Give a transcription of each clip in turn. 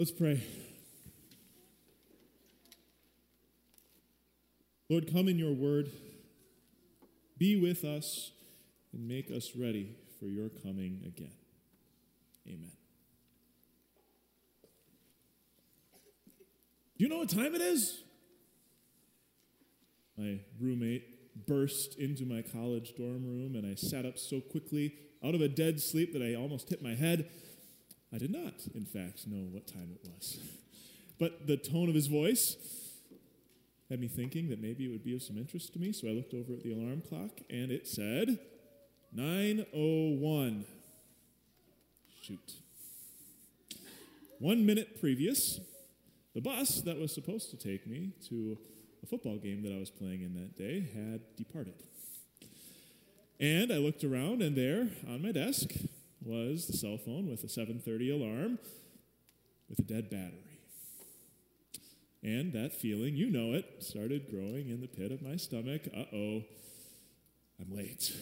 Let's pray. Lord, come in your word. Be with us and make us ready for your coming again. Amen. Do you know what time it is? My roommate burst into my college dorm room, and I sat up so quickly out of a dead sleep that I almost hit my head. I did not, in fact, know what time it was. But the tone of his voice had me thinking that maybe it would be of some interest to me, so I looked over at the alarm clock, and it said 9:01. Shoot. 1 minute previous, the bus that was supposed to take me to a football game that I was playing in that day had departed. And I looked around, and there on my desk was the cell phone with a 7:30 alarm with a dead battery. And that feeling, you know it, started growing in the pit of my stomach. Uh-oh, I'm late.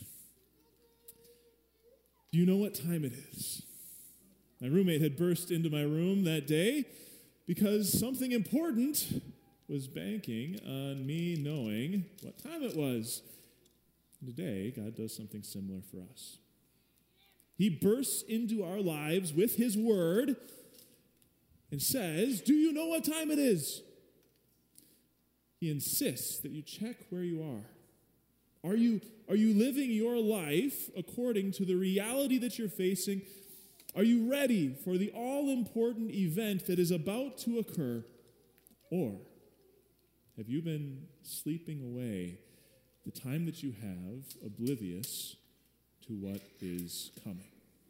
Do you know what time it is? My roommate had burst into my room that day because something important was banking on me knowing what time it was. And today, God does something similar for us. He bursts into our lives with his word and says, do you know what time it is? He insists that you check where you are. Are you living your life according to the reality that you're facing? Are you ready for the all-important event that is about to occur? Or have you been sleeping away the time that you have, oblivious to what is coming?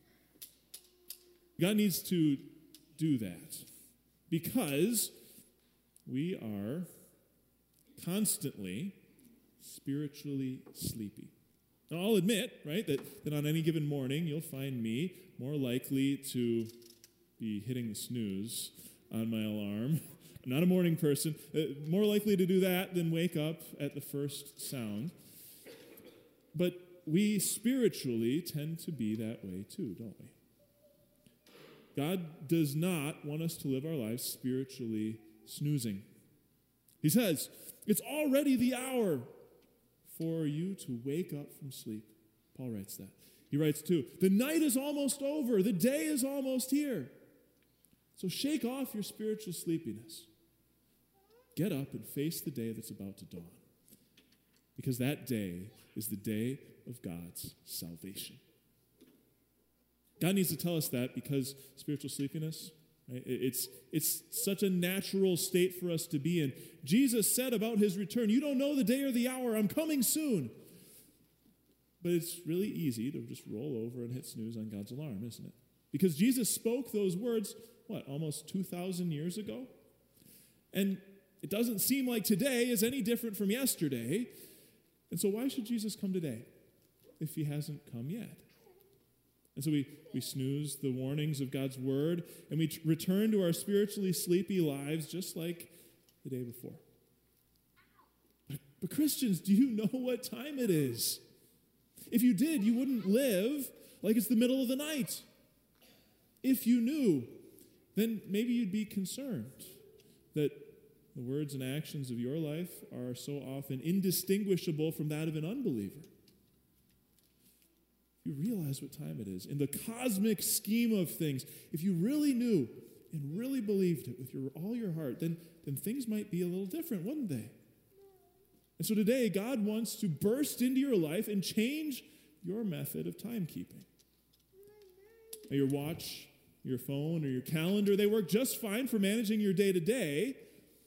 God needs to do that because we are constantly spiritually sleepy. Now, I'll admit, right, that on any given morning, you'll find me more likely to be hitting the snooze on my alarm. I'm not a morning person. More likely to do that than wake up at the first sound. But we spiritually tend to be that way too, don't we? God does not want us to live our lives spiritually snoozing. He says, it's already the hour for you to wake up from sleep. Paul writes that. He writes too, the night is almost over. The day is almost here. So shake off your spiritual sleepiness. Get up and face the day that's about to dawn. Because that day is the day of God's salvation. God needs to tell us that because spiritual sleepiness, right, it's such a natural state for us to be in. Jesus said about his return, you don't know the day or the hour, I'm coming soon. But it's really easy to just roll over and hit snooze on God's alarm, isn't it? Because Jesus spoke those words, almost 2,000 years ago? And it doesn't seem like today is any different from yesterday. And so why should Jesus come today if he hasn't come yet? And so we snooze the warnings of God's word, and we return to our spiritually sleepy lives just like the day before. But Christians, do you know what time it is? If you did, you wouldn't live like it's the middle of the night. If you knew, then maybe you'd be concerned that the words and actions of your life are so often indistinguishable from that of an unbeliever. You realize what time it is. In the cosmic scheme of things, if you really knew and really believed it with all your heart, then things might be a little different, wouldn't they? And so today, God wants to burst into your life and change your method of timekeeping. Now, your watch, your phone, or your calendar, they work just fine for managing your day-to-day.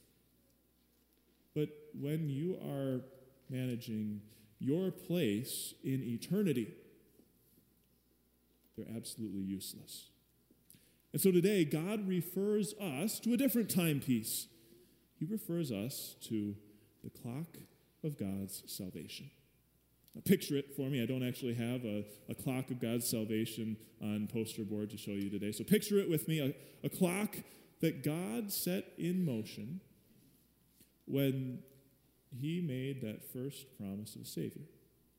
But when you are managing your place in eternity, they're absolutely useless. And so today, God refers us to a different timepiece. He refers us to the clock of God's salvation. Now, picture it for me. I don't actually have a clock of God's salvation on poster board to show you today. So picture it with me, a clock that God set in motion when he made that first promise of a Savior.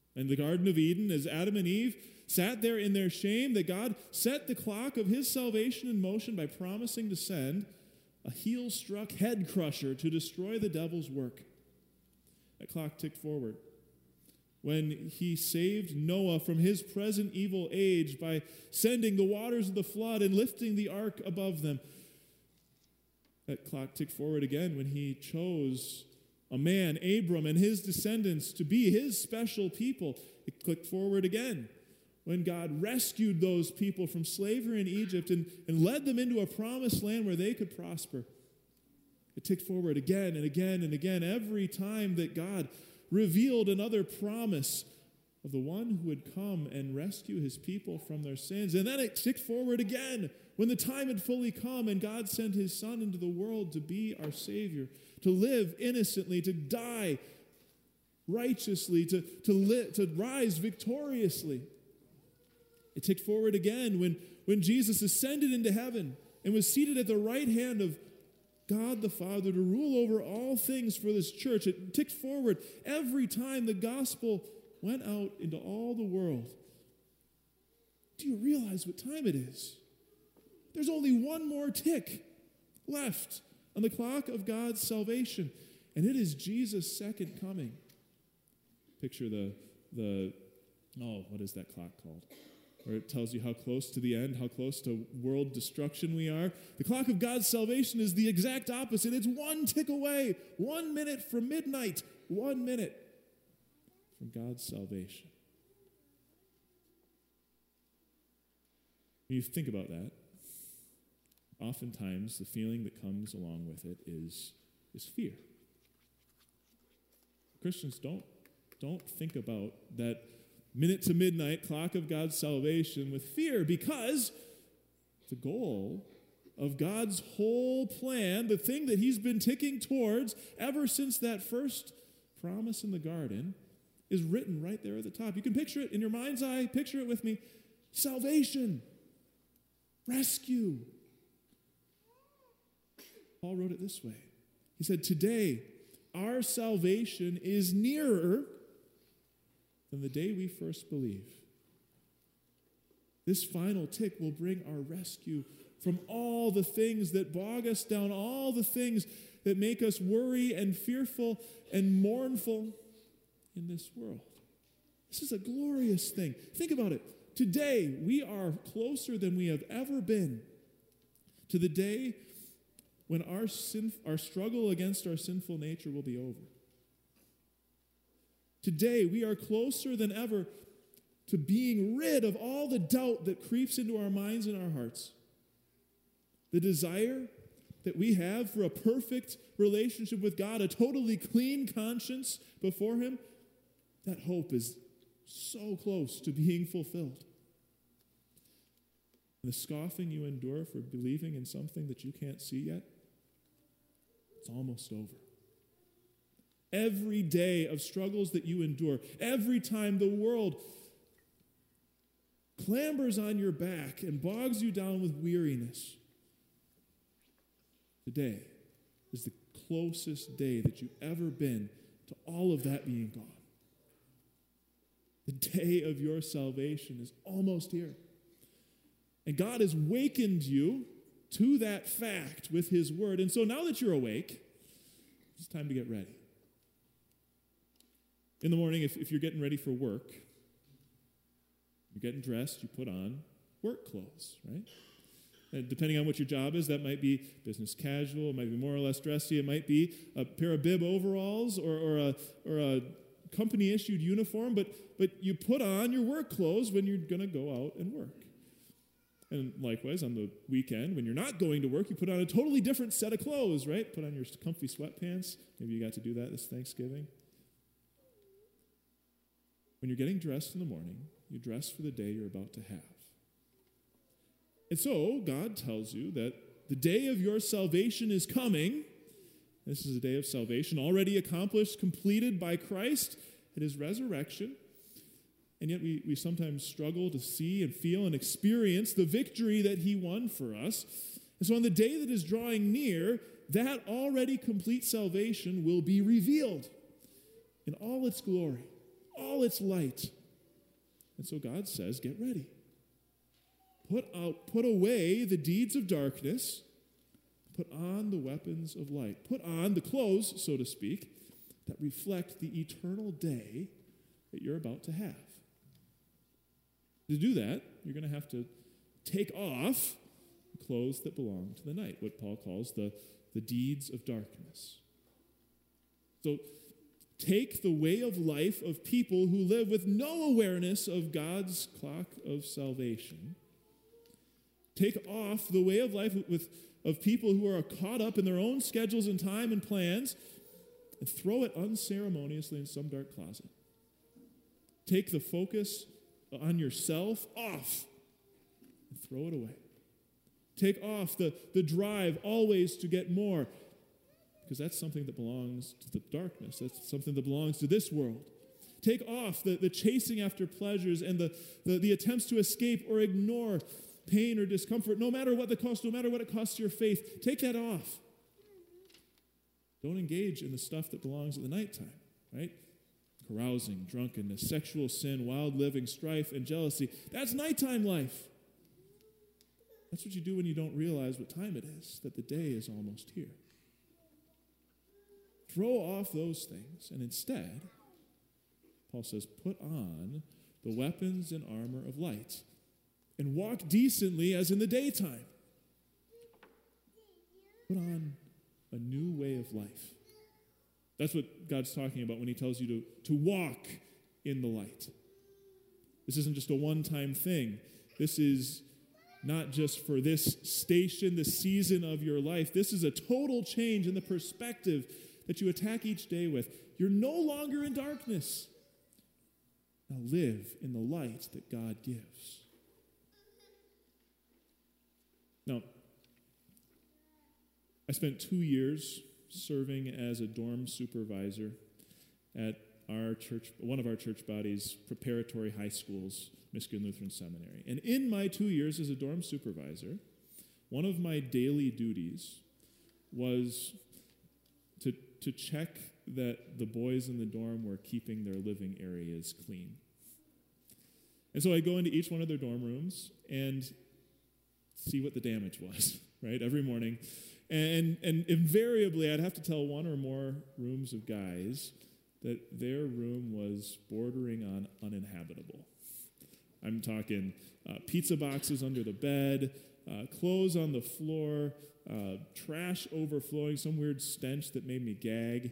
In the Garden of Eden, as Adam and Eve sat there in their shame, that God set the clock of his salvation in motion by promising to send a heel-struck head crusher to destroy the devil's work. That clock ticked forward. When he saved Noah from his present evil age by sending the waters of the flood and lifting the ark above them. That clock ticked forward again when he chose a man, Abram, and his descendants to be his special people. It clicked forward again when God rescued those people from slavery in Egypt and led them into a promised land where they could prosper. It ticked forward again and again and again every time that God revealed another promise of the one who would come and rescue his people from their sins. And then it ticked forward again when the time had fully come and God sent his Son into the world to be our Savior, to live innocently, to die righteously, to rise victoriously. It ticked forward again when Jesus ascended into heaven and was seated at the right hand of God the Father to rule over all things for this church. It ticked forward every time the gospel went out into all the world. Do you realize what time it is? There's only one more tick left on the clock of God's salvation, and it is Jesus' second coming. Picture what is that clock called? Where it tells you how close to the end, how close to world destruction we are. The clock of God's salvation is the exact opposite. It's one tick away, 1 minute from midnight, 1 minute from God's salvation. When you think about that, oftentimes the feeling that comes along with it is fear. Christians don't think about that minute to midnight clock of God's salvation with fear, because the goal of God's whole plan, the thing that he's been ticking towards ever since that first promise in the garden, is written right there at the top. You can picture it in your mind's eye. Picture it with me. Salvation. Rescue. Paul wrote it this way. He said, today, our salvation is nearer than the day we first believed. This final tick will bring our rescue from all the things that bog us down, all the things that make us worry and fearful and mournful in this world. This is a glorious thing. Think about it. Today, we are closer than we have ever been to the day when our struggle against our sinful nature will be over. Today, we are closer than ever to being rid of all the doubt that creeps into our minds and our hearts. The desire that we have for a perfect relationship with God, a totally clean conscience before him, that hope is so close to being fulfilled. And the scoffing you endure for believing in something that you can't see yet, it's almost over. Every day of struggles that you endure, every time the world clambers on your back and bogs you down with weariness, today is the closest day that you've ever been to all of that being gone. The day of your salvation is almost here. And God has wakened you to that fact with his word. And so now that you're awake, it's time to get ready. In the morning, if you're getting ready for work, you're getting dressed, you put on work clothes, right? And depending on what your job is, that might be business casual, it might be more or less dressy, it might be a pair of bib overalls or a company-issued uniform, but you put on your work clothes when you're going to go out and work. And likewise, on the weekend, when you're not going to work, you put on a totally different set of clothes, right? Put on your comfy sweatpants. Maybe you got to do that this Thanksgiving. When you're getting dressed in the morning, you dress for the day you're about to have. And so, God tells you that the day of your salvation is coming. This is a day of salvation already accomplished, completed by Christ at his resurrection. And yet we sometimes struggle to see and feel and experience the victory that he won for us. And so on the day that is drawing near, that already complete salvation will be revealed in all its glory. all its light. And so God says, get ready. Put away the deeds of darkness. Put on the weapons of light. Put on the clothes, so to speak, that reflect the eternal day that you're about to have. To do that, you're going to have to take off the clothes that belong to the night, what Paul calls the deeds of darkness. So take the way of life of people who live with no awareness of God's clock of salvation. Take off the way of life of people who are caught up in their own schedules and time and plans, and throw it unceremoniously in some dark closet. Take the focus on yourself off and throw it away. Take off the drive always to get more, because that's something that belongs to the darkness. That's something that belongs to this world. Take off the chasing after pleasures and the attempts to escape or ignore pain or discomfort, no matter what the cost, no matter what it costs your faith. Take that off. Don't engage in the stuff that belongs at the nighttime, right? Carousing, drunkenness, sexual sin, wild living, strife, and jealousy. That's nighttime life. That's what you do when you don't realize what time it is, that the day is almost here. Throw off those things, and instead, Paul says, put on the weapons and armor of light, and walk decently as in the daytime. Put on a new way of life. That's what God's talking about when he tells you to walk in the light. This isn't just a one-time thing. This is not just for this station, this season of your life. This is a total change in the perspective that you attack each day with. You're no longer in darkness. Now live in the light that God gives. Now, I spent 2 years serving as a dorm supervisor at our church, one of our church bodies' preparatory high schools, Michigan Lutheran Seminary. And in my 2 years as a dorm supervisor, one of my daily duties was to check that the boys in the dorm were keeping their living areas clean. And so I'd go into each one of their dorm rooms and see what the damage was, right, every morning. And invariably, I'd have to tell one or more rooms of guys that their room was bordering on uninhabitable. I'm talking pizza boxes under the bed, clothes on the floor, trash overflowing, some weird stench that made me gag.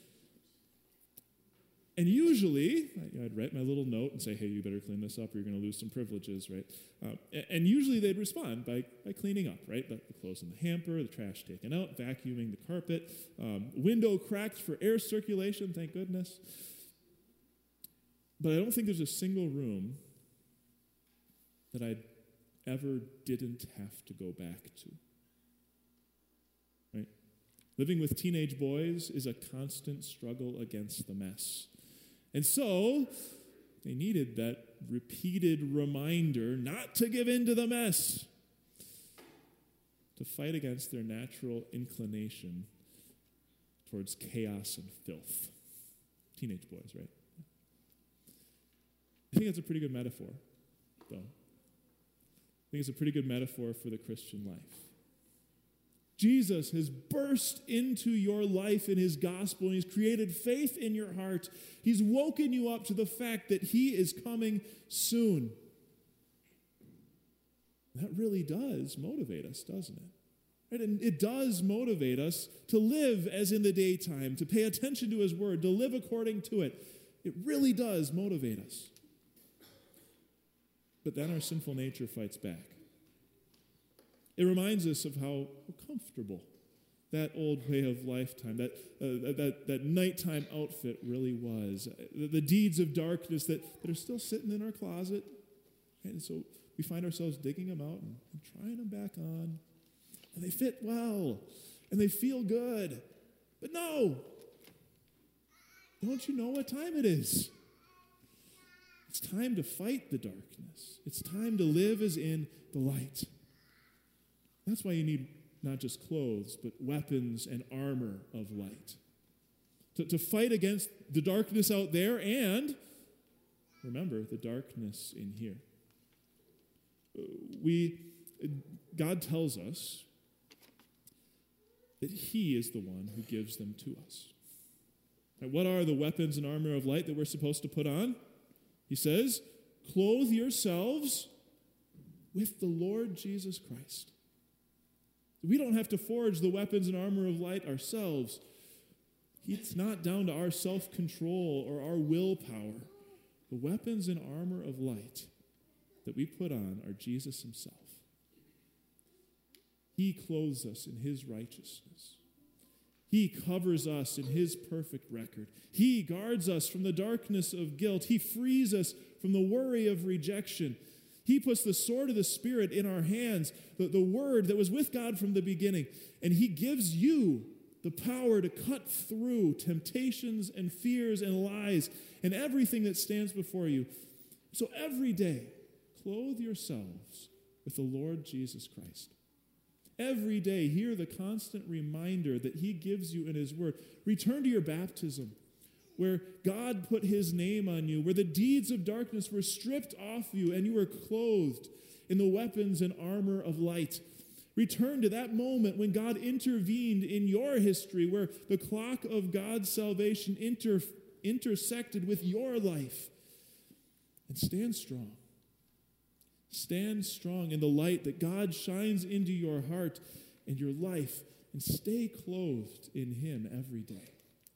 And usually, I'd write my little note and say, hey, you better clean this up or you're going to lose some privileges, right? And usually they'd respond by cleaning up, right? The clothes in the hamper, the trash taken out, vacuuming the carpet, window cracked for air circulation, thank goodness. But I don't think there's a single room that I ever didn't have to go back to, right? Living with teenage boys is a constant struggle against the mess. And so, they needed that repeated reminder not to give in to the mess, to fight against their natural inclination towards chaos and filth. Teenage boys, right? I think that's a pretty good metaphor, though. I think it's a pretty good metaphor for the Christian life. Jesus has burst into your life in his gospel, and he's created faith in your heart. He's woken you up to the fact that he is coming soon. That really does motivate us, doesn't it? Right? And it does motivate us to live as in the daytime, to pay attention to his word, to live according to it. It really does motivate us. But then our sinful nature fights back. It reminds us of how comfortable that old way of lifetime, that nighttime outfit really was. The deeds of darkness that are still sitting in our closet. And so we find ourselves digging them out and trying them back on. And they fit well. And they feel good. But no! Don't you know what time it is? It's time to fight the darkness. It's time to live as in the light. That's why you need not just clothes, but weapons and armor of light. To fight against the darkness out there and remember the darkness in here. God tells us that he is the one who gives them to us. Now, what are the weapons and armor of light that we're supposed to put on? He says, clothe yourselves with the Lord Jesus Christ. We don't have to forge the weapons and armor of light ourselves. It's not down to our self-control or our willpower. The weapons and armor of light that we put on are Jesus himself. He clothes us in his righteousness. He covers us in his perfect record. He guards us from the darkness of guilt. He frees us from the worry of rejection. He puts the sword of the Spirit in our hands, the word that was with God from the beginning, and he gives you the power to cut through temptations and fears and lies and everything that stands before you. So every day, clothe yourselves with the Lord Jesus Christ. Every day, hear the constant reminder that he gives you in his word. Return to your baptism, where God put his name on you, where the deeds of darkness were stripped off you and you were clothed in the weapons and armor of light. Return to that moment when God intervened in your history, where the clock of God's salvation intersected with your life. And stand strong. Stand strong in the light that God shines into your heart and your life, and stay clothed in him every day.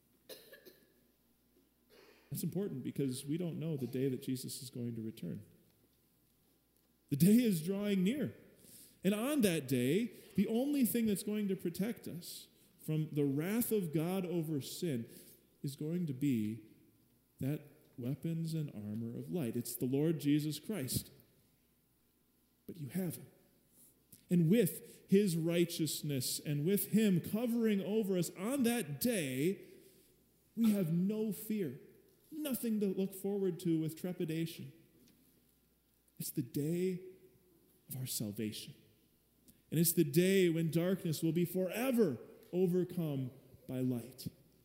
That's important because we don't know the day that Jesus is going to return. The day is drawing near. And on that day, the only thing that's going to protect us from the wrath of God over sin is going to be that weapons and armor of light. It's the Lord Jesus Christ. But you have him. And with his righteousness and with him covering over us on that day, we have no fear, nothing to look forward to with trepidation. It's the day of our salvation. And it's the day when darkness will be forever overcome by light.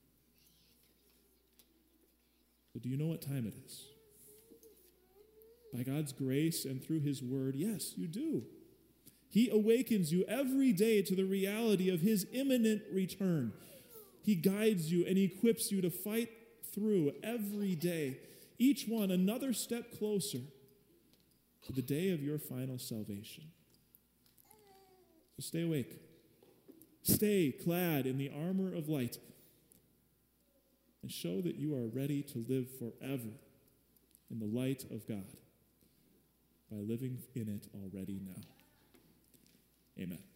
So do you know what time it is? By God's grace and through his word, yes, you do. He awakens you every day to the reality of his imminent return. He guides you and equips you to fight through every day, each one another step closer to the day of your final salvation. So stay awake. Stay clad in the armor of light and show that you are ready to live forever in the light of God by living in it already now. Amen.